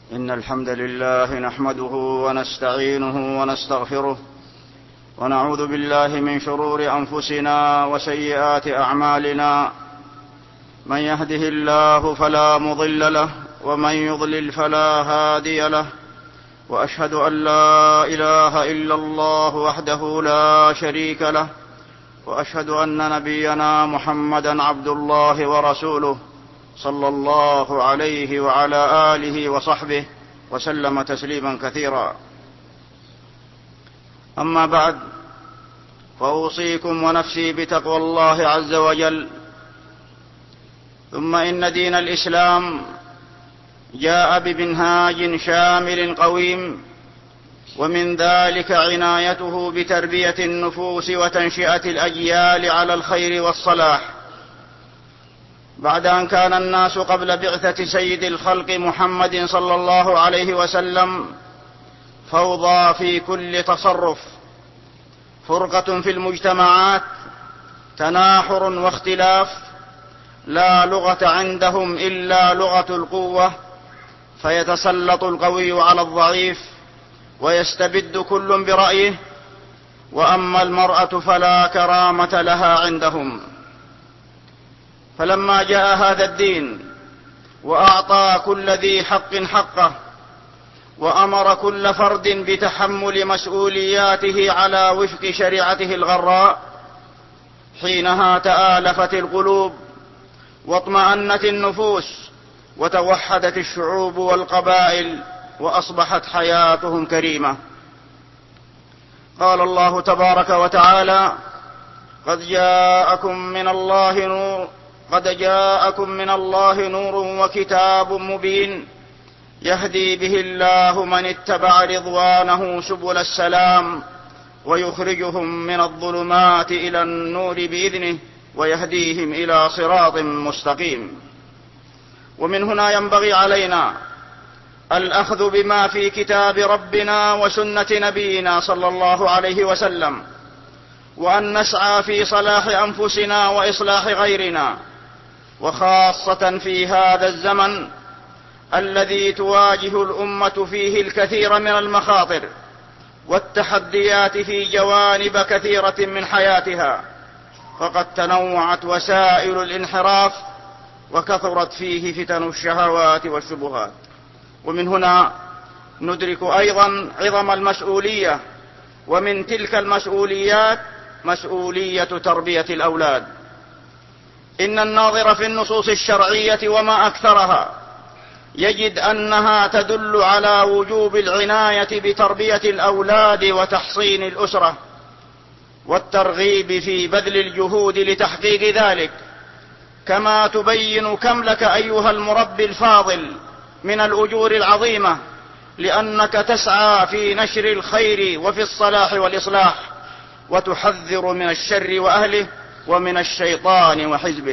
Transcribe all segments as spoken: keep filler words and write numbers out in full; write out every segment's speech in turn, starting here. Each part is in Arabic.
إن الحمد لله نحمده ونستعينه ونستغفره ونعوذ بالله من شرور أنفسنا وسيئات أعمالنا. من يهده الله فلا مضل له ومن يضلل فلا هادي له، وأشهد أن لا إله إلا الله وحده لا شريك له، وأشهد أن نبينا محمدا عبد الله ورسوله صلى الله عليه وعلى آله وصحبه وسلم تسليما كثيرا. أما بعد، فأوصيكم ونفسي بتقوى الله عز وجل. ثم إن دين الإسلام جاء بمنهاج شامل قويم، ومن ذلك عنايته بتربية النفوس وتنشئة الأجيال على الخير والصلاح. بعد أن كان الناس قبل بعثة سيد الخلق محمد صلى الله عليه وسلم فوضى في كل تصرف، فرقة في المجتمعات، تناحر واختلاف، لا لغة عندهم إلا لغة القوة، فيتسلط القوي على الضعيف ويستبد كل برأيه، وأما المرأة فلا كرامة لها عندهم. فلما جاء هذا الدين وأعطى كل ذي حق حقه، وأمر كل فرد بتحمل مسؤولياته على وفق شريعته الغراء، حينها تآلفت القلوب واطمأنت النفوس وتوحدت الشعوب والقبائل وأصبحت حياتهم كريمة. قال الله تبارك وتعالى: قد جاءكم من الله نور قد جاءكم من الله نور وكتاب مبين يهدي به الله من اتبع رضوانه سبل السلام ويخرجهم من الظلمات إلى النور بإذنه ويهديهم إلى صراط مستقيم. ومن هنا ينبغي علينا الأخذ بما في كتاب ربنا وسنة نبينا صلى الله عليه وسلم، وأن نسعى في صلاح أنفسنا وإصلاح غيرنا، وخاصة في هذا الزمن الذي تواجه الأمة فيه الكثير من المخاطر والتحديات في جوانب كثيرة من حياتها، فقد تنوعت وسائل الانحراف وكثرت فيه فتن الشهوات والشبهات. ومن هنا ندرك أيضا عظم المسؤولية، ومن تلك المسؤوليات مسؤولية تربية الأولاد. إن الناظر في النصوص الشرعية وما أكثرها يجد أنها تدل على وجوب العناية بتربية الأولاد وتحصين الأسرة، والترغيب في بذل الجهود لتحقيق ذلك، كما تبين كم لك أيها المربي الفاضل من الأجور العظيمة، لأنك تسعى في نشر الخير وفي الصلاح والإصلاح، وتحذر من الشر وأهله ومن الشيطان وحزبه.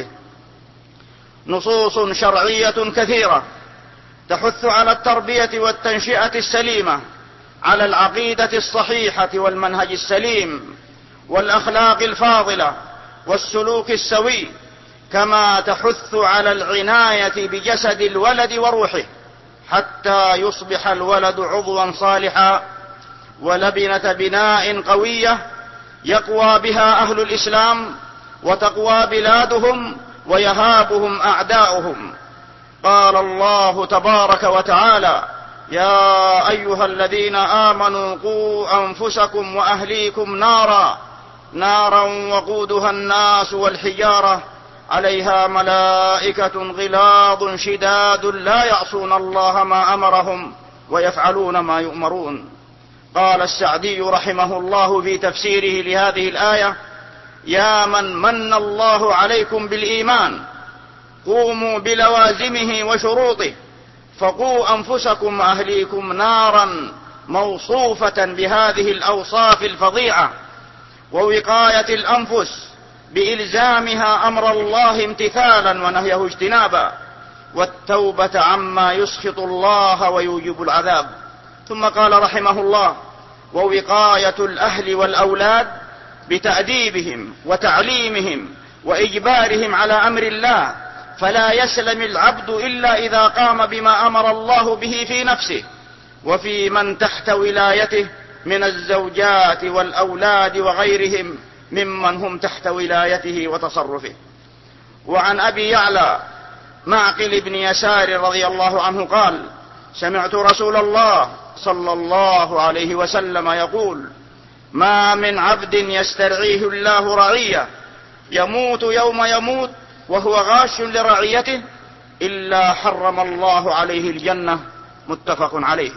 نصوص شرعية كثيرة تحث على التربية والتنشئة السليمة، على العقيدة الصحيحة والمنهج السليم والأخلاق الفاضلة والسلوك السوي، كما تحث على العناية بجسد الولد وروحه حتى يصبح الولد عضوا صالحا ولبنة بناء قوية يقوى بها أهل الإسلام وتقوى بلادهم ويهابهم أعداؤهم. قال الله تبارك وتعالى: يا أيها الذين آمنوا قوا أنفسكم وأهليكم نارا نارا وقودها الناس والحجارة عليها ملائكة غلاظ شداد لا يعصون الله ما أمرهم ويفعلون ما يؤمرون. قال السعدي رحمه الله في تفسيره لهذه الآية: يا من من الله عليكم بالإيمان قوموا بلوازمه وشروطه، فقوا أنفسكم وأهليكم نارا موصوفة بهذه الأوصاف الفظيعة، ووقاية الأنفس بإلزامها أمر الله امتثالا ونهيه اجتنابا، والتوبة عما يسخط الله ويوجب العذاب. ثم قال رحمه الله: ووقاية الأهل والأولاد بتأديبهم وتعليمهم وإجبارهم على أمر الله فلا يسلم العبد إلا إذا قام بما أمر الله به في نفسه وفي من تحت ولايته من الزوجات والأولاد وغيرهم ممن هم تحت ولايته وتصرفه. وعن أبي يعلى معقل بن يسار رضي الله عنه قال: سمعت رسول الله صلى الله عليه وسلم يقول: ما من عبد يسترعيه الله رعية يموت يوم يموت وهو غاش لرعيته إلا حرم الله عليه الجنة. متفق عليه.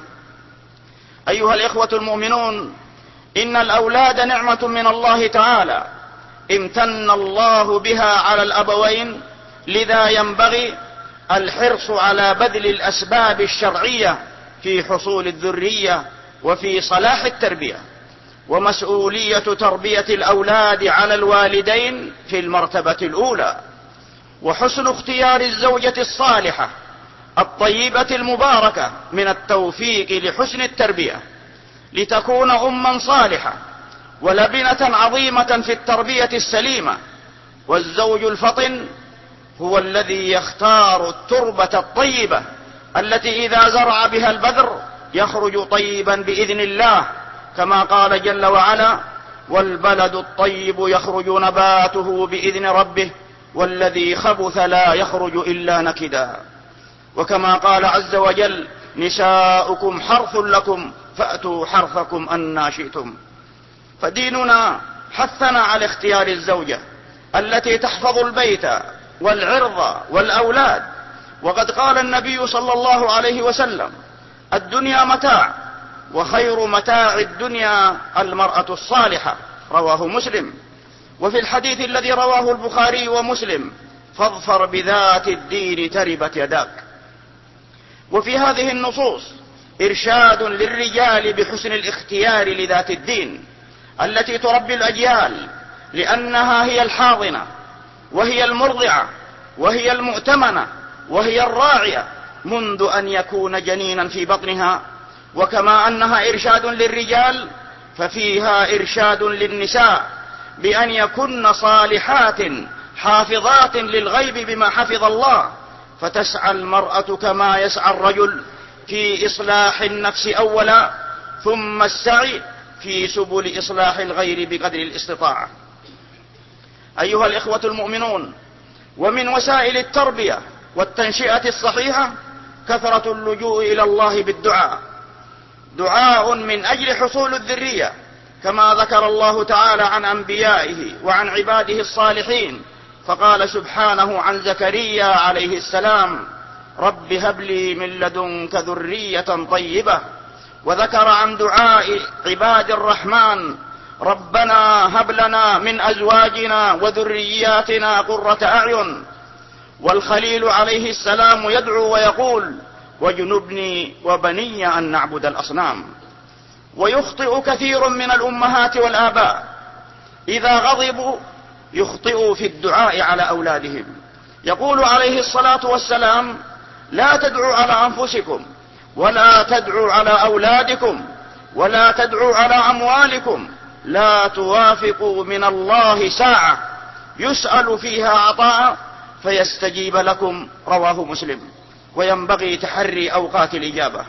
أيها الإخوة المؤمنون، إن الأولاد نعمة من الله تعالى امتن الله بها على الأبوين، لذا ينبغي الحرص على بذل الأسباب الشرعية في حصول الذرية وفي صلاح التربية. ومسؤولية تربية الأولاد على الوالدين في المرتبة الأولى، وحسن اختيار الزوجة الصالحة الطيبة المباركة من التوفيق لحسن التربية، لتكون أما صالحة ولبنة عظيمة في التربية السليمة. والزوج الفطن هو الذي يختار التربة الطيبة التي إذا زرع بها البذر يخرج طيبا بإذن الله، كما قال جل وعلا: والبلد الطيب يخرج نباته بإذن ربه والذي خبث لا يخرج إلا نكدا. وكما قال عز وجل: نساؤكم حرث لكم فأتوا حرثكم أنى شئتم. فديننا حثنا على اختيار الزوجة التي تحفظ البيت والعرض والأولاد. وقد قال النبي صلى الله عليه وسلم: الدنيا متاع وخير متاع الدنيا المرأة الصالحة. رواه مسلم. وفي الحديث الذي رواه البخاري ومسلم: فاظفر بذات الدين تربت يداك. وفي هذه النصوص إرشاد للرجال بحسن الاختيار لذات الدين التي تربي الأجيال، لأنها هي الحاضنة وهي المرضعة وهي المؤتمنة وهي الراعية منذ أن يكون جنينا في بطنها. وكما أنها إرشاد للرجال ففيها إرشاد للنساء بأن يكن صالحات حافظات للغيب بما حفظ الله، فتسعى المرأة كما يسعى الرجل في إصلاح النفس أولا، ثم السعي في سبل إصلاح الغير بقدر الاستطاعة. أيها الإخوة المؤمنون، ومن وسائل التربية والتنشئة الصحيحة كثرة اللجوء إلى الله بالدعاء، دعاء من أجل حصول الذرية، كما ذكر الله تعالى عن أنبيائه وعن عباده الصالحين، فقال سبحانه عن زكريا عليه السلام: رب هب لي من لدنك ذرية طيبة. وذكر عن دعاء عباد الرحمن: ربنا هب لنا من أزواجنا وذرياتنا قرة أعين. والخليل عليه السلام يدعو ويقول: واجنبني وبني أن نعبد الأصنام. ويخطئ كثير من الأمهات والآباء إذا غضبوا يخطئوا في الدعاء على أولادهم. يقول عليه الصلاة والسلام: لا تدعوا على أنفسكم ولا تدعوا على أولادكم ولا تدعوا على أموالكم، لا توافقوا من الله ساعة يسأل فيها عطاء فيستجيب لكم. رواه مسلم. وينبغي تحري أوقات الإجابة.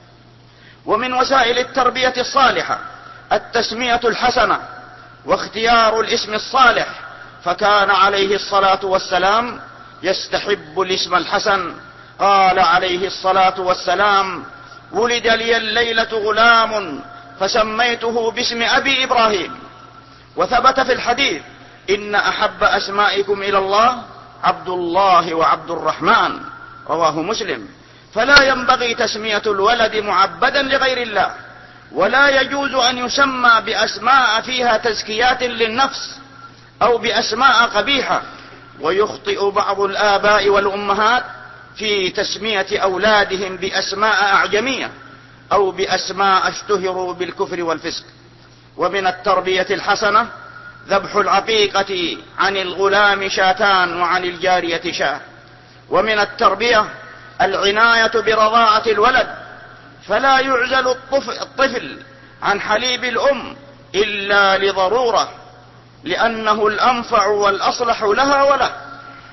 ومن وسائل التربية الصالحة التسمية الحسنة واختيار الاسم الصالح، فكان عليه الصلاة والسلام يستحب الاسم الحسن. قال عليه الصلاة والسلام: ولد لي الليلة غلام فسميته باسم أبي إبراهيم. وثبت في الحديث: إن أحب أسمائكم إلى الله عبد الله وعبد الرحمن. رواه مسلم. فلا ينبغي تسمية الولد معبدا لغير الله، ولا يجوز أن يسمى بأسماء فيها تزكيات للنفس أو بأسماء قبيحة. ويخطئ بعض الآباء والأمهات في تسمية أولادهم بأسماء أعجمية أو بأسماء اشتهروا بالكفر والفسق. ومن التربية الحسنة ذبح العقيقة عن الغلام شاتان وعن الجارية شاة. ومن التربية العناية برضاعة الولد، فلا يعزل الطفل عن حليب الأم إلا لضرورة، لأنه الأنفع والأصلح لها وله.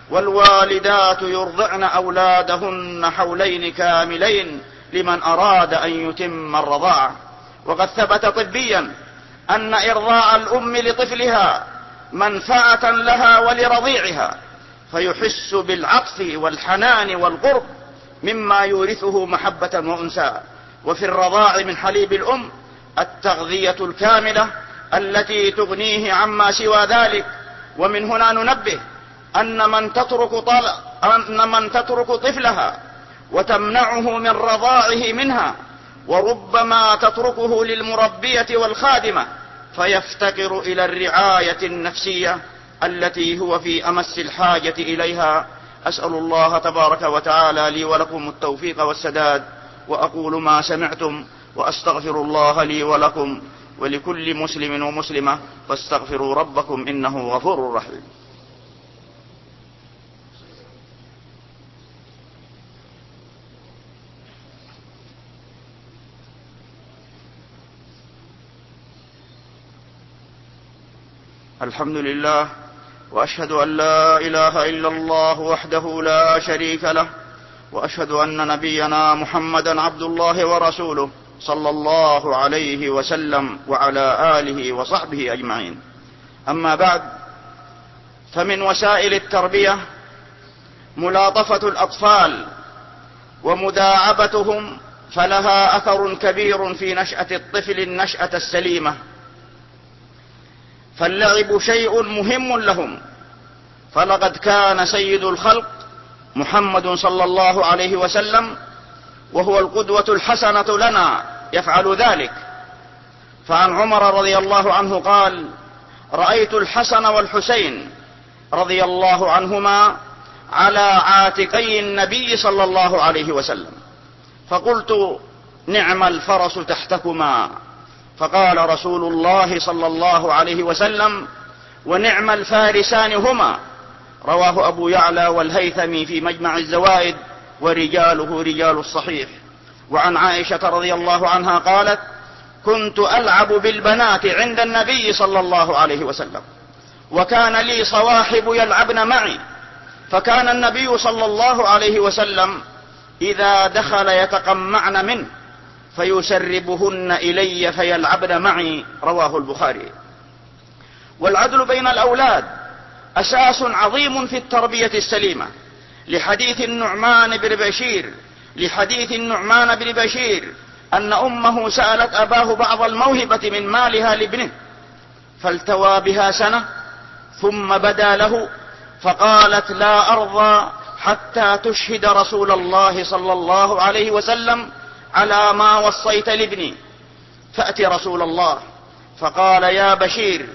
والوالدات يرضعن أولادهن حولين كاملين لمن أراد أن يتم الرضاعة. وقد ثبت طبيا أن إرضاع الأم لطفلها منفعة لها ولرضيعها، فيحس بالعطف والحنان والقرب مما يورثه محبة وأنسا. وفي الرضاع من حليب الأم التغذية الكاملة التي تغنيه عما سوى ذلك. ومن هنا ننبه أن من تترك, طل... أن من تترك طفلها وتمنعه من رضاعه منها، وربما تتركه للمربية والخادمة، فيفتقر إلى الرعاية النفسية التي هو في أمس الحاجة إليها. أسأل الله تبارك وتعالى لي ولكم التوفيق والسداد، وأقول ما سمعتم، وأستغفر الله لي ولكم ولكل مسلم ومسلمة، فاستغفروا ربكم إنه غفور رحيم. الحمد لله، وأشهد أن لا إله إلا الله وحده لا شريك له، وأشهد أن نبينا محمدا عبد الله ورسوله صلى الله عليه وسلم وعلى آله وصحبه أجمعين. أما بعد، فمن وسائل التربية ملاطفة الأطفال ومداعبتهم، فلها أثر كبير في نشأة الطفل النشأة السليمة. فاللعب شيء مهم لهم، فلقد كان سيد الخلق محمد صلى الله عليه وسلم وهو القدوة الحسنة لنا يفعل ذلك. فعن عمر رضي الله عنه قال: رأيت الحسن والحسين رضي الله عنهما على عاتقي النبي صلى الله عليه وسلم، فقلت: نعم الفرس تحتكما. فقال رسول الله صلى الله عليه وسلم: ونعم الفارسان هما. رواه أبو يعلى والهيثمي في مجمع الزوائد، ورجاله رجال الصحيح. وعن عائشة رضي الله عنها قالت: كنت ألعب بالبنات عند النبي صلى الله عليه وسلم، وكان لي صواحب يلعبن معي، فكان النبي صلى الله عليه وسلم إذا دخل يتقمعن منه فيسربهن إلي فيلعبن معي. رواه البخاري. والعدل بين الأولاد أساس عظيم في التربية السليمة، لحديث النعمان بن بشير لحديث النعمان بن بشير أن أمه سألت أباه بعض الموهبة من مالها لابنه، فالتوى بها سنة ثم بدا له، فقالت: لا أرضى حتى تشهد رسول الله صلى الله عليه وسلم على ما وصيت لابني. فأتي رسول الله فقال: يا بشير،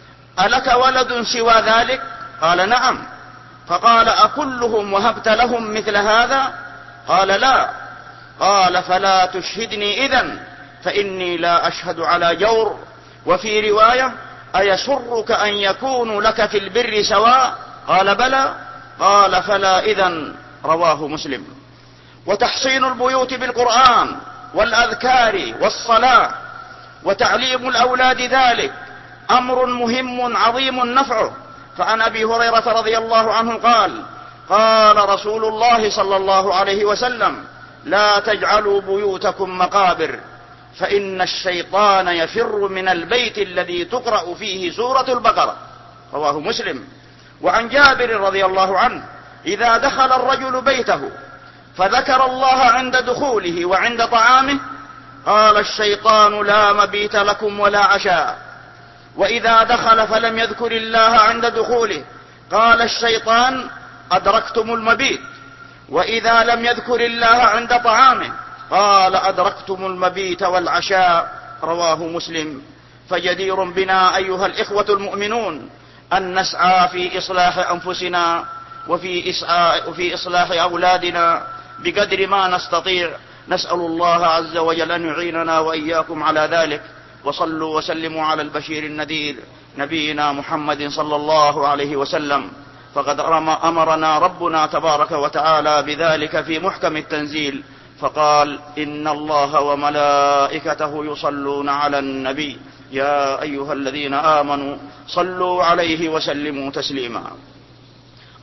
ألك ولد سوى ذلك؟ قال: نعم. فقال: أكلهم وهبت لهم مثل هذا؟ قال: لا. قال: فلا تشهدني إذن، فإني لا أشهد على جور. وفي رواية: أيسرك أن يكون لك في البر سواء؟ قال: بلى. قال: فلا إذن. رواه مسلم. وتحصين البيوت بالقرآن والأذكار والصلاة وتعليم الأولاد ذلك أمر مهم عظيم نفعه. فعن أبي هريرة رضي الله عنه قال: قال رسول الله صلى الله عليه وسلم: لا تجعلوا بيوتكم مقابر، فإن الشيطان يفر من البيت الذي تقرأ فيه سورة البقرة. رواه مسلم. وعن جابر رضي الله عنه: إذا دخل الرجل بيته فذكر الله عند دخوله وعند طعامه قال الشيطان: لا مبيت لكم ولا عشاء. وإذا دخل فلم يذكر الله عند دخوله قال الشيطان: أدركتم المبيت. وإذا لم يذكر الله عند طعامه قال: أدركتم المبيت والعشاء. رواه مسلم. فجدير بنا أيها الإخوة المؤمنون أن نسعى في إصلاح أنفسنا وفي إصلاح, وفي إصلاح أولادنا بقدر ما نستطيع. نسأل الله عز وجل أن يعيننا وإياكم على ذلك. وصلوا وسلموا على البشير النذير نبينا محمد صلى الله عليه وسلم، فقد أمرنا ربنا تبارك وتعالى بذلك في محكم التنزيل، فقال: إن الله وملائكته يصلون على النبي يا أيها الذين آمنوا صلوا عليه وسلموا تسليما.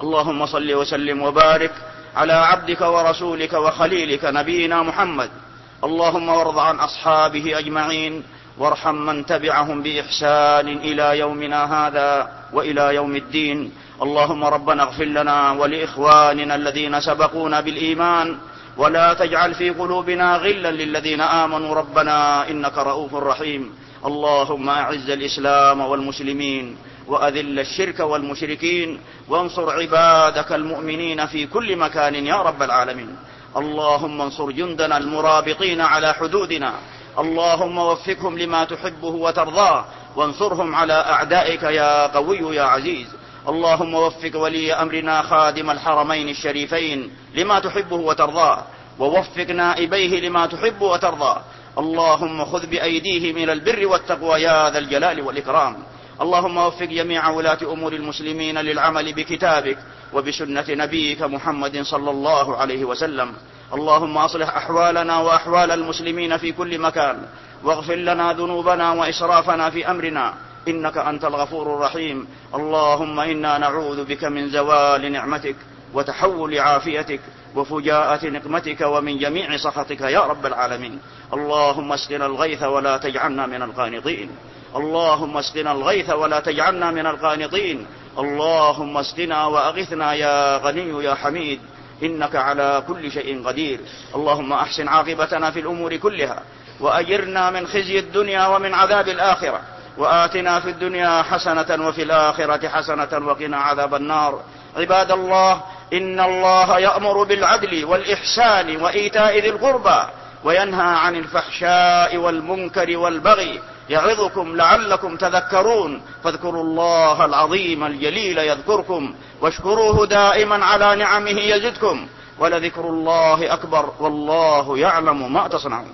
اللهم صل وسلم وبارك على عبدك ورسولك وخليلك نبينا محمد. اللهم وارض عن أصحابه أجمعين، وارحم من تبعهم بإحسان إلى يومنا هذا وإلى يوم الدين. اللهم ربنا اغفر لنا ولإخواننا الذين سبقونا بالإيمان، ولا تجعل في قلوبنا غلا للذين آمنوا ربنا إنك رؤوف رحيم. اللهم أعز الإسلام والمسلمين، وأذل الشرك والمشركين، وانصر عبادك المؤمنين في كل مكان يا رب العالمين. اللهم انصر جندنا المرابطين على حدودنا، اللهم وفقهم لما تحبه وترضاه، وانصرهم على أعدائك يا قوي يا عزيز. اللهم وفق ولي أمرنا خادم الحرمين الشريفين لما تحبه وترضاه، ووفق نائبيه لما تحب وترضاه. اللهم خذ بأيديهم إلى البر والتقوى يا ذا الجلال والإكرام. اللهم وفق جميع ولاة أمور المسلمين للعمل بكتابك وبسنة نبيك محمد صلى الله عليه وسلم. اللهم أصلح أحوالنا وأحوال المسلمين في كل مكان، واغفر لنا ذنوبنا وإسرافنا في أمرنا، إنك أنت الغفور الرحيم. اللهم إنا نعوذ بك من زوال نعمتك وتحول عافيتك وفجاءة نقمتك ومن جميع سخطك يا رب العالمين. اللهم اسقنا الغيث ولا تجعلنا من القانطين. اللهم اسقنا الغيث ولا تجعلنا من القانطين. اللهم اسقنا وأغثنا يا غني يا حميد، إنك على كل شيء قدير. اللهم أحسن عاقبتنا في الأمور كلها، وأجرنا من خزي الدنيا ومن عذاب الآخرة، وآتنا في الدنيا حسنة وفي الآخرة حسنة وقنا عذاب النار. عباد الله، إن الله يأمر بالعدل والإحسان وإيتاء ذي القربى، وينهى عن الفحشاء والمنكر والبغي، يعظكم لعلكم تذكرون. فاذكروا الله العظيم الجليل يذكركم، واشكروه دائما على نعمه يزدكم، ولذكر الله أكبر والله يعلم ما تصنعون.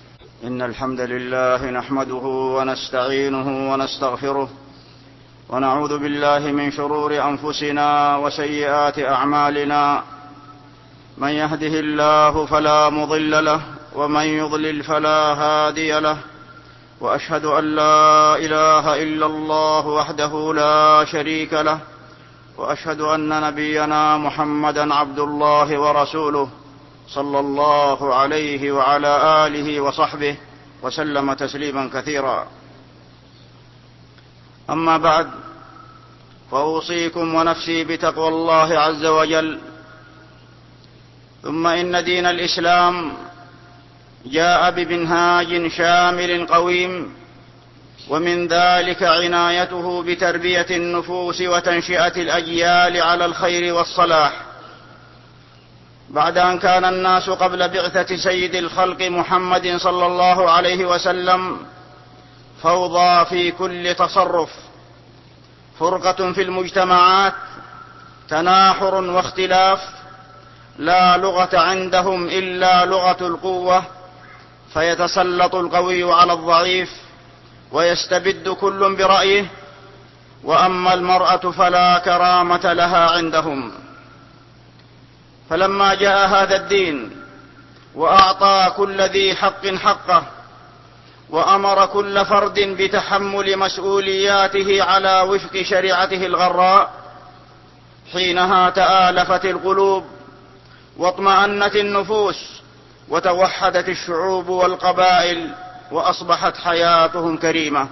إن الحمد لله نحمده ونستعينه ونستغفره، ونعوذ بالله من شرور أنفسنا وسيئات أعمالنا. من يهده الله فلا مضل له، ومن يضلل فلا هادي له. وأشهد أن لا إله إلا الله وحده لا شريك له، وأشهد أن نبينا محمدا عبد الله ورسوله، صلى الله عليه وعلى آله وصحبه وسلم تسليما كثيرا. أما بعد، فأوصيكم ونفسي بتقوى الله عز وجل. ثم إن دين الإسلام جاء بمنهاج شامل قويم، ومن ذلك عنايته بتربية النفوس وتنشئة الأجيال على الخير والصلاح. بعد أن كان الناس قبل بعثة سيد الخلق محمد صلى الله عليه وسلم فوضى في كل تصرف، فرقة في المجتمعات، تناحر واختلاف، لا لغة عندهم إلا لغة القوة، فيتسلط القوي على الضعيف ويستبد كل برأيه، وأما المرأة فلا كرامة لها عندهم. فلما جاء هذا الدين وأعطى كل ذي حق حقه، وأمر كل فرد بتحمل مسؤولياته على وفق شريعته الغراء، حينها تآلفت القلوب واطمأنت النفوس وتوحدت الشعوب والقبائل، وأصبحت حياتهم كريمة.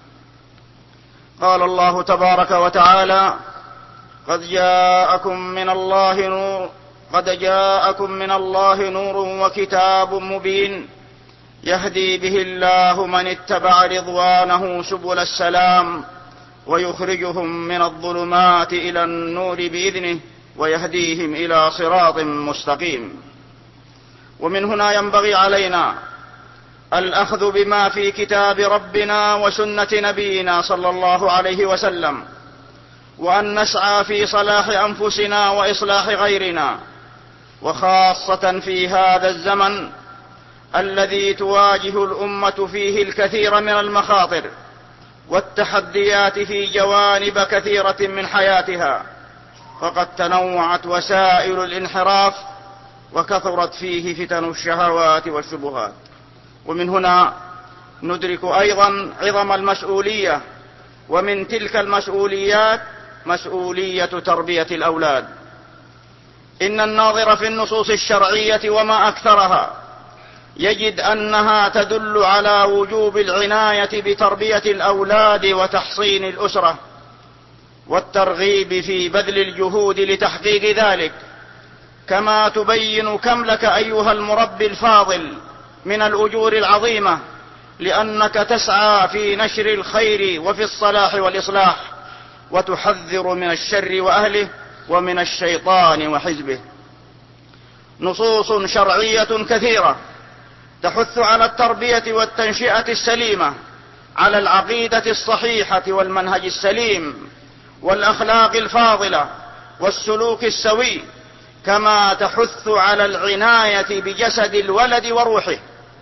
قال الله تبارك وتعالى: قد جاءكم من الله نور قد جاءكم من الله نور وكتاب مبين يهدي به الله من اتبع رضوانه سبل السلام، ويخرجهم من الظلمات إلى النور بإذنه، ويهديهم إلى صراط مستقيم. ومن هنا ينبغي علينا الأخذ بما في كتاب ربنا وسنة نبينا صلى الله عليه وسلم، وأن نسعى في صلاح أنفسنا وإصلاح غيرنا، وخاصة في هذا الزمن الذي تواجه الأمة فيه الكثير من المخاطر والتحديات في جوانب كثيرة من حياتها، فقد تنوعت وسائل الانحراف وكثرت فيه فتن الشهوات والشبهات. ومن هنا ندرك أيضا عظم المسؤولية، ومن تلك المسؤوليات مسؤولية تربية الأولاد. إن الناظر في النصوص الشرعية وما أكثرها يجد أنها تدل على وجوب العناية بتربية الأولاد وتحصين الأسرة، والترغيب في بذل الجهود لتحقيق ذلك، كما تبين كم لك أيها المربي الفاضل من الأجور العظيمة، لأنك تسعى في نشر الخير وفي الصلاح والإصلاح، وتحذر من الشر وأهله ومن الشيطان وحزبه. نصوص شرعية كثيرة تحث على التربية والتنشئة السليمة، على العقيدة الصحيحة والمنهج السليم والأخلاق الفاضلة والسلوك السوي، كما تحث على العناية بجسد الولد وروحه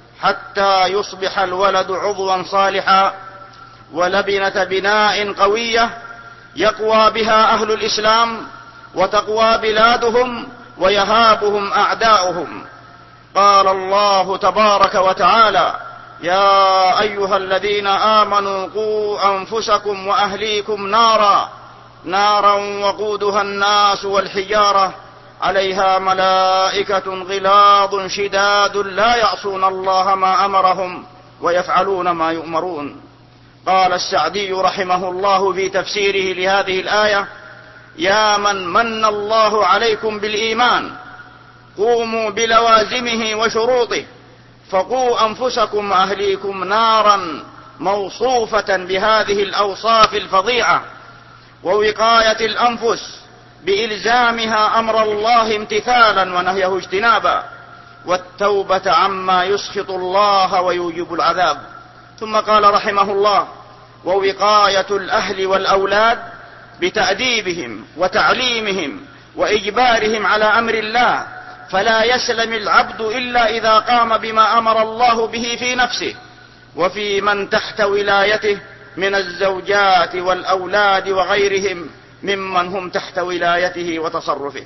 حتى يصبح الولد عضوا صالحا ولبنة بناء قوية يقوى بها أهل الإسلام وتقوى بلادهم ويهابهم أعداؤهم. قال الله تبارك وتعالى: يا أيها الذين آمنوا قوا أنفسكم وأهليكم نارا نارا وقودها الناس والحجارة عليها ملائكة غلاظ شداد لا يعصون الله ما أمرهم ويفعلون ما يؤمرون. قال السعدي رحمه الله في تفسيره لهذه الآية: يا من من الله عليكم بالإيمان قوموا بلوازمه وشروطه، فقوا أنفسكم وأهليكم نارا موصوفة بهذه الأوصاف الفظيعة، ووقاية الأنفس بإلزامها أمر الله امتثالا ونهيه اجتنابا، والتوبة عما يسخط الله ويوجب العذاب. ثم قال رحمه الله: ووقاية الأهل والأولاد بتأديبهم وتعليمهم وإجبارهم على أمر الله، فلا يسلم العبد إلا إذا قام بما أمر الله به في نفسه وفي من تحت ولايته من الزوجات والأولاد وغيرهم ممن هم تحت ولايته وتصرفه.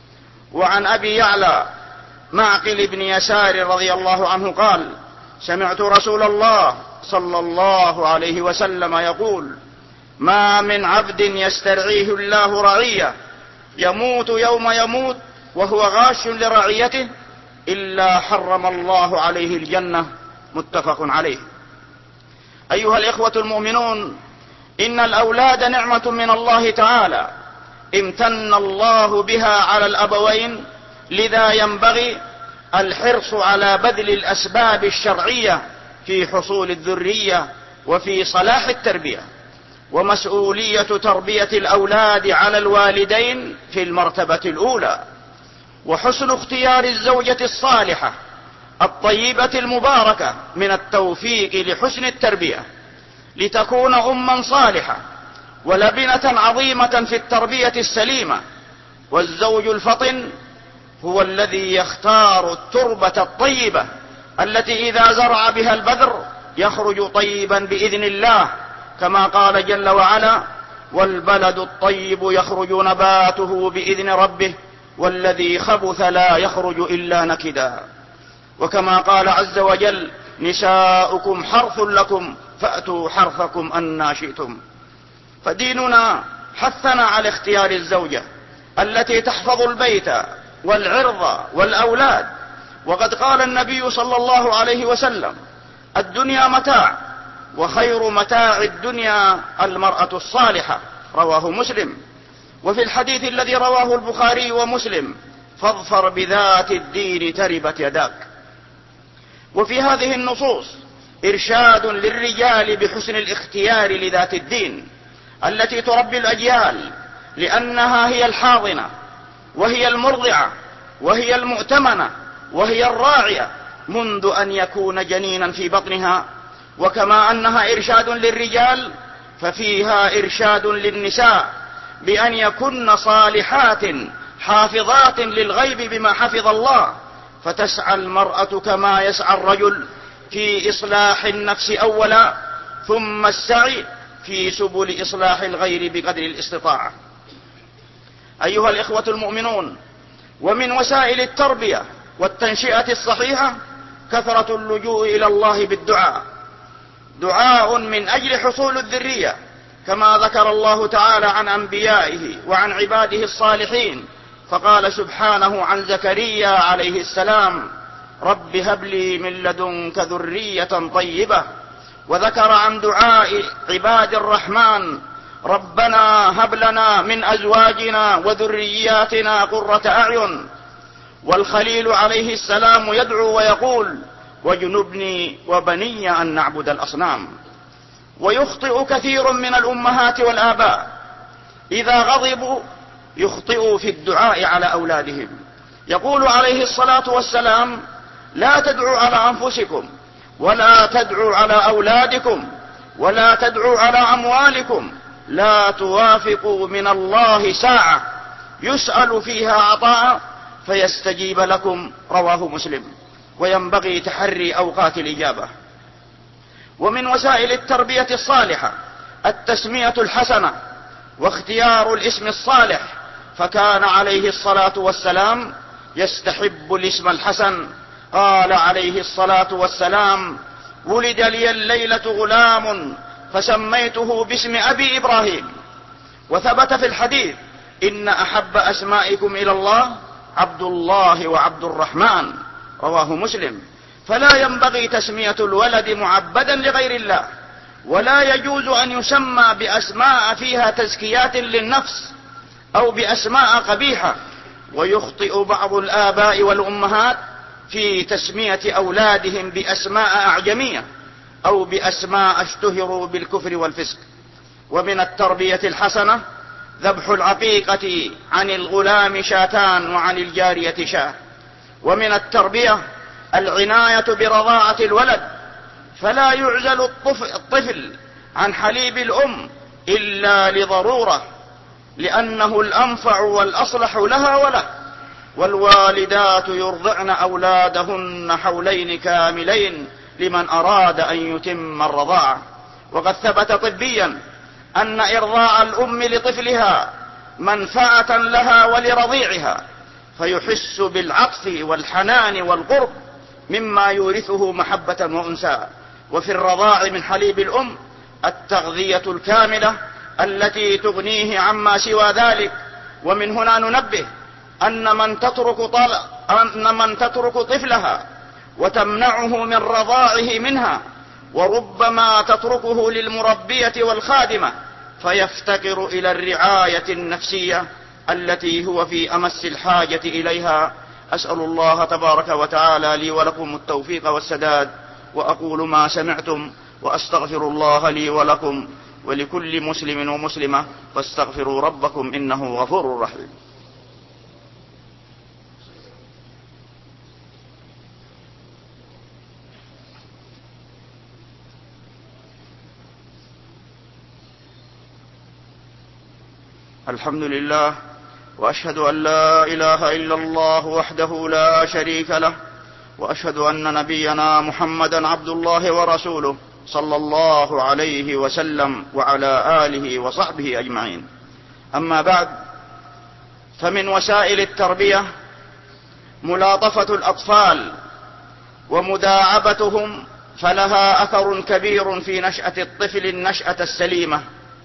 وعن أبي يعلى معقل بن يسار رضي الله عنه قال: سمعت رسول الله صلى الله عليه وسلم يقول: ما من عبد يسترعيه الله رعية يموت يوم يموت وهو غاش لرعيته إلا حرم الله عليه الجنة. متفق عليه. أيها الإخوة المؤمنون، إن الأولاد نعمة من الله تعالى امتن الله بها على الأبوين، لذا ينبغي الحرص على بذل الأسباب الشرعية في حصول الذرية وفي صلاح التربية. ومسؤولية تربية الأولاد على الوالدين في المرتبة الأولى، وحسن اختيار الزوجة الصالحة الطيبة المباركة من التوفيق لحسن التربية، لتكون أما صالحة ولبنة عظيمة في التربية السليمة. والزوج الفطن هو الذي يختار التربة الطيبة التي إذا زرع بها البذر يخرج طيبا بإذن الله، كما قال جل وعلا: والبلد الطيب يخرج نباته بإذن ربه والذي خبث لا يخرج إلا نكدا. وكما قال عز وجل: نساؤكم حرث لكم فأتوا حرثكم أنى شئتم. فديننا حثنا على اختيار الزوجة التي تحفظ البيت والعرض والأولاد، وقد قال النبي صلى الله عليه وسلم: الدنيا متاع وخير متاع الدنيا المرأة الصالحة، رواه مسلم. وفي الحديث الذي رواه البخاري ومسلم: فاظفر بذات الدين تربت يداك. وفي هذه النصوص إرشاد للرجال بحسن الاختيار لذات الدين التي تربي الأجيال، لأنها هي الحاضنة وهي المرضعة وهي المؤتمنة وهي الراعية منذ أن يكون جنينا في بطنها. وكما أنها إرشاد للرجال ففيها إرشاد للنساء بأن يكن صالحات حافظات للغيب بما حفظ الله، فتسعى المرأة كما يسعى الرجل في إصلاح النفس أولا، ثم السعي في سبل إصلاح الغير بقدر الاستطاعة. أيها الإخوة المؤمنون، ومن وسائل التربية والتنشئة الصحيحة كثرة اللجوء إلى الله بالدعاء، دعاء من أجل حصول الذرية كما ذكر الله تعالى عن أنبيائه وعن عباده الصالحين، فقال سبحانه عن زكريا عليه السلام: رب هب لي من لدنك ذرية طيبة. وذكر عن دعاء عباد الرحمن: ربنا هب لنا من أزواجنا وذرياتنا قرة أعين. والخليل عليه السلام يدعو ويقول: واجنبني وبني أن نعبد الأصنام. ويخطئ كثير من الأمهات والآباء إذا غضبوا، يخطئوا في الدعاء على أولادهم. يقول عليه الصلاة والسلام: لا تدعوا على أنفسكم، ولا تدعوا على أولادكم، ولا تدعوا على أموالكم، لا توافقوا من الله ساعة يسأل فيها عطاء فيستجيب لكم. رواه مسلم. وينبغي تحري أوقات الإجابة. ومن وسائل التربية الصالحة التسمية الحسنة واختيار الاسم الصالح، فكان عليه الصلاة والسلام يستحب الاسم الحسن. قال عليه الصلاة والسلام: ولد لي الليلة غلام فسميته باسم أبي إبراهيم. وثبت في الحديث: إن أحب أسمائكم إلى الله عبد الله وعبد الرحمن. رواه مسلم. فلا ينبغي تسمية الولد معبدا لغير الله، ولا يجوز أن يسمى بأسماء فيها تزكيات للنفس أو بأسماء قبيحة. ويخطئ بعض الآباء والأمهات في تسمية أولادهم بأسماء أعجمية أو بأسماء اشتهروا بالكفر والفسق. ومن التربية الحسنة ذبح العقيقة عن الغلام شاتان وعن الجارية شاه. ومن التربية العناية برضاعة الولد، فلا يعزل الطفل عن حليب الأم إلا لضرورة، لأنه الأنفع والأصلح لها وله. والوالدات يرضعن أولادهن حولين كاملين لمن أراد أن يتم الرضاعة. وقد ثبت طبيا أن إرضاع الأم لطفلها منفعة لها ولرضيعها، فيحس بالعطف والحنان والقرب مما يورثه محبة وأنسا. وفي الرضاع من حليب الأم التغذية الكاملة التي تغنيه عما سوى ذلك. ومن هنا ننبه أن من تترك, طل... أن من تترك طفلها وتمنعه من رضاعه منها، وربما تتركه للمربية والخادمة، فيفتقر إلى الرعاية النفسية التي هو في أمس الحاجة إليها. أسأل الله تبارك وتعالى لي ولكم التوفيق والسداد، وأقول ما سمعتم، وأستغفر الله لي ولكم ولكل مسلم ومسلمة، فاستغفروا ربكم إنه غفور رحيم. الحمد لله، وأشهد أن لا إله إلا الله وحده لا شريك له، وأشهد أن نبينا محمدا عبد الله ورسوله صلى الله عليه وسلم وعلى آله وصحبه أجمعين. أما بعد، فمن وسائل التربية ملاطفة الأطفال ومداعبتهم، فلها أثر كبير في نشأة الطفل النشأة السليمة.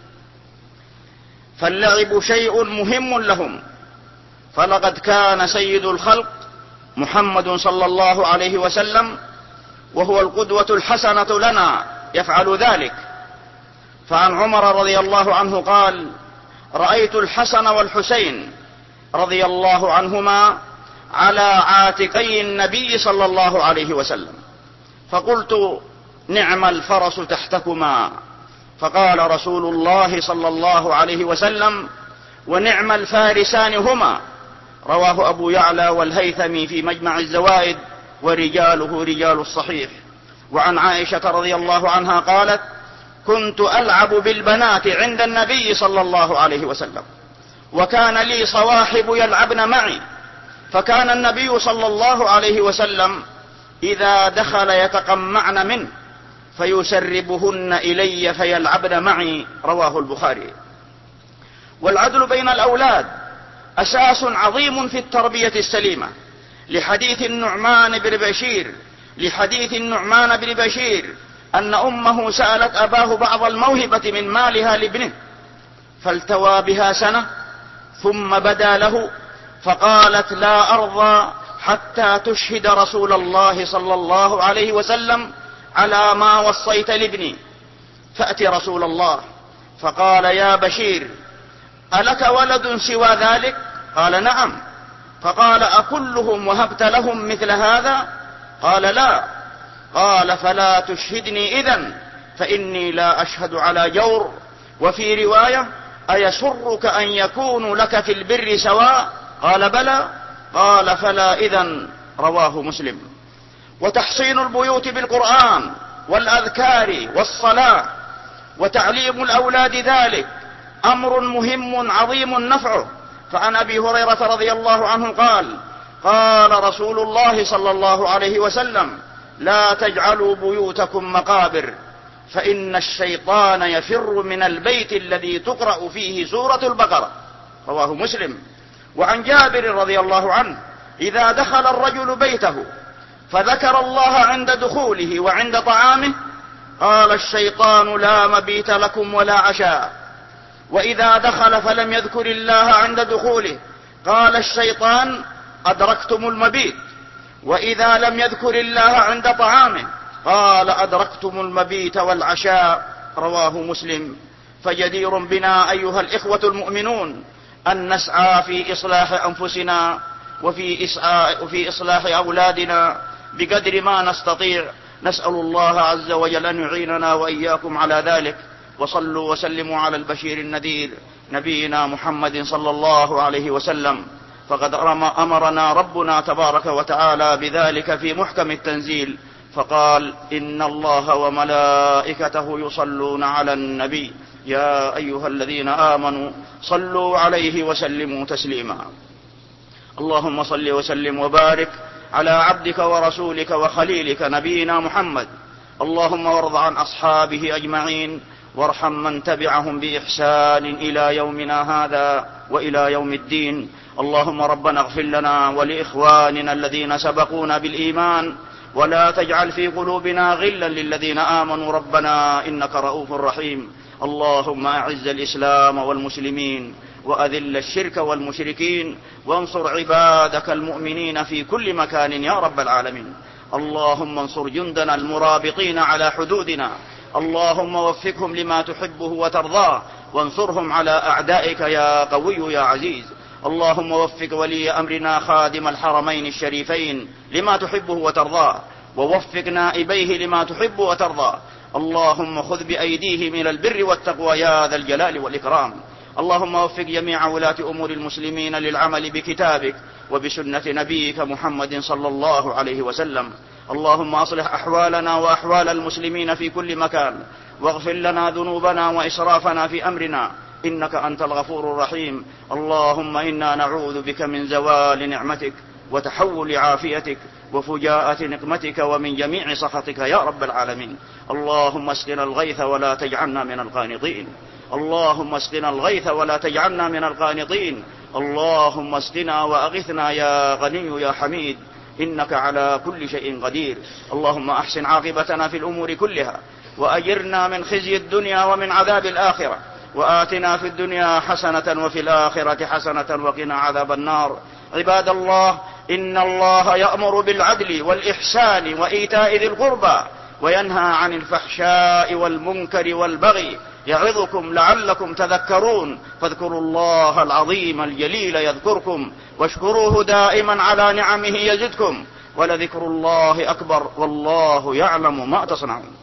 فاللعب شيء مهم لهم، فلقد كان سيد الخلق محمد صلى الله عليه وسلم وهو القدوة الحسنة لنا يفعل ذلك. فعن عمر رضي الله عنه قال: رأيت الحسن والحسين رضي الله عنهما على عاتقي النبي صلى الله عليه وسلم، فقلت: نعم الفرس تحتكما. فقال رسول الله صلى الله عليه وسلم: ونعم الفارسان هما. رواه أبو يعلى والهيثمي في مجمع الزوائد، ورجاله رجال الصحيح. وعن عائشة رضي الله عنها قالت: كنت ألعب بالبنات عند النبي صلى الله عليه وسلم، وكان لي صواحب يلعبن معي، فكان النبي صلى الله عليه وسلم إذا دخل يتقمعن منه فيسربهن إلي فيلعبن معي. رواه البخاري. والعدل بين الأولاد أساس عظيم في التربية السليمة، لحديث النعمان بن بشير لحديث النعمان بن بشير أن أمه سألت أباه بعض الموهبة من مالها لابنه، فالتوى بها سنة ثم بدا له فقالت: لا أرضى حتى تشهد رسول الله صلى الله عليه وسلم على ما وصيت لابني. فأتي رسول الله فقال: يا بشير، ألك ولد سوى ذلك؟ قال: نعم. فقال: أكلهم وهبت لهم مثل هذا؟ قال: لا. قال: فلا تشهدني إذن، فإني لا أشهد على جور. وفي رواية: أيسرك أن يكون لك في البر سواء؟ قال: بلى. قال: فلا إذن. رواه مسلم. وتحصين البيوت بالقرآن والأذكار والصلاة وتعليم الأولاد ذلك أمر مهم عظيم نفعه. فعن أبي هريرة رضي الله عنه قال: قال رسول الله صلى الله عليه وسلم: لا تجعلوا بيوتكم مقابر، فإن الشيطان يفر من البيت الذي تقرأ فيه سورة البقرة. رواه مسلم. وعن جابر رضي الله عنه: إذا دخل الرجل بيته فذكر الله عند دخوله وعند طعامه قال الشيطان: لا مبيت لكم ولا عشاء. وإذا دخل فلم يذكر الله عند دخوله قال الشيطان: أدركتم المبيت. وإذا لم يذكر الله عند طعامه قال: أدركتم المبيت والعشاء. رواه مسلم. فجدير بنا أيها الإخوة المؤمنون أن نسعى في إصلاح أنفسنا وفي وفي إصلاح أولادنا بقدر ما نستطيع. نسأل الله عز وجل أن يعيننا وإياكم على ذلك. وصلوا وسلموا على البشير النذير نبينا محمد صلى الله عليه وسلم، فقد أمرنا ربنا تبارك وتعالى بذلك في محكم التنزيل، فقال: إن الله وملائكته يصلون على النبي يا أيها الذين آمنوا صلوا عليه وسلموا تسليما. اللهم صل وسلم وبارك على عبدك ورسولك وخليلك نبينا محمد. اللهم وارض عن أصحابه أجمعين، وارحم من تبعهم بإحسان إلى يومنا هذا وإلى يوم الدين. اللهم ربنا اغفر لنا ولإخواننا الذين سبقونا بالإيمان، ولا تجعل في قلوبنا غلا للذين آمنوا ربنا إنك رؤوف رحيم. اللهم أعز الإسلام والمسلمين، وأذل الشرك والمشركين، وانصر عبادك المؤمنين في كل مكان يا رب العالمين. اللهم انصر جندنا المرابطين على حدودنا، اللهم وفقهم لما تحبه وترضاه، وانصرهم على أعدائك يا قوي يا عزيز. اللهم وفق ولي أمرنا خادم الحرمين الشريفين لما تحبه وترضاه، ووفق نائبيه لما تحب وترضى. اللهم خذ بأيديهم إلى البر والتقوى يا ذا الجلال والإكرام. اللهم وفق جميع ولاة أمور المسلمين للعمل بكتابك وبسنة نبيك محمد صلى الله عليه وسلم. اللهم أصلح أحوالنا وأحوال المسلمين في كل مكان، واغفر لنا ذنوبنا وإسرافنا في أمرنا، إنك أنت الغفور الرحيم. اللهم إنا نعوذ بك من زوال نعمتك وتحول عافيتك وفجاءة نقمتك ومن جميع سخطك يا رب العالمين. اللهم اسقنا الغيث ولا تجعلنا من القانطين. اللهم اسقنا الغيث ولا تجعلنا من القانطين. اللهم اسقنا وأغثنا يا غني يا حميد، إنك على كل شيء قدير. اللهم أحسن عاقبتنا في الأمور كلها، وأجرنا من خزي الدنيا ومن عذاب الآخرة، وآتنا في الدنيا حسنة وفي الآخرة حسنة وقنا عذاب النار. عباد الله، إن الله يأمر بالعدل والإحسان وإيتاء ذي القربى، وينهى عن الفحشاء والمنكر والبغي، يعظكم لعلكم تذكرون. فاذكروا الله العظيم الجليل يذكركم، واشكروه دائما على نعمه يزدكم، ولذكر الله أكبر، والله يعلم ما تصنعون.